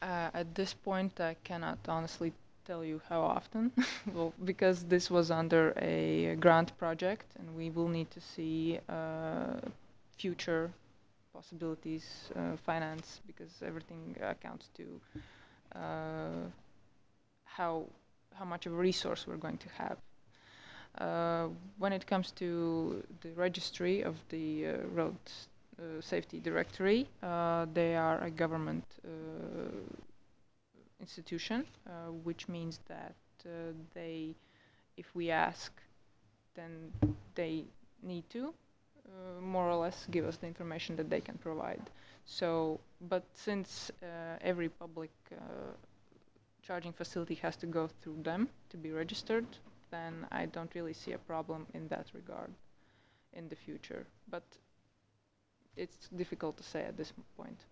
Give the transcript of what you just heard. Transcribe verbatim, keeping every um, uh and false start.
Uh, at this point, I cannot honestly tell you how often, well, because this was under a grant project, and we will need to see uh, future possibilities, uh, finance, because everything accounts to uh, how how much of a resource we're going to have. Uh, when it comes to the registry of the uh, road uh, safety directory, uh, they are a government uh, institution, uh, which means that uh, they, if we ask, then they need to uh, more or less give us the information that they can provide. So, but since uh, every public uh, charging facility has to go through them to be registered, then I don't really see a problem in that regard in the future. But it's difficult to say at this point.